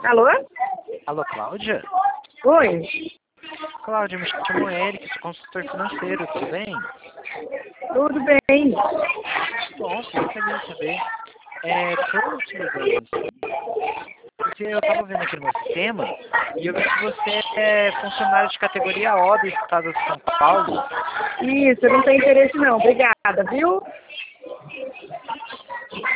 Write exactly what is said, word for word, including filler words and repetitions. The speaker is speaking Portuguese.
Alô? Alô, Cláudia? Oi? Cláudia, me chamo Eric, sou consultor financeiro, tudo bem? Tudo bem? Bom, fico feliz de saber. É, tô te ligando assim, porque eu tava vendo aqui no meu sistema e eu vi que você é funcionário de categoria O do estado de São Paulo. Isso, eu não tenho interesse não, obrigada, viu?